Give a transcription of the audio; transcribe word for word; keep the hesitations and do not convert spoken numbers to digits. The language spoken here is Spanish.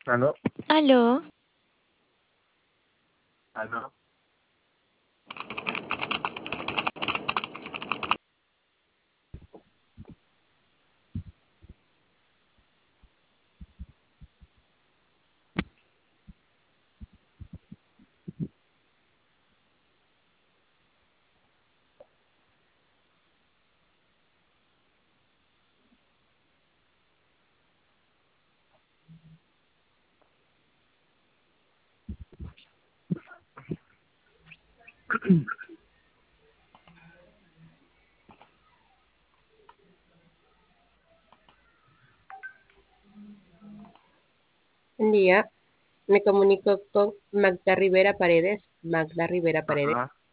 ¿Aló? Aló, ¿Aló? Buen día, me comunico con Magda Rivera Paredes. Magda Rivera Paredes. Ajá.